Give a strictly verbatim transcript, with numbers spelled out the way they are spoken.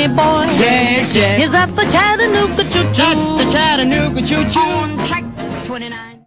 boy. Yes, yes. Is that the Chattanooga choo-choo? That's the Chattanooga choo-choo.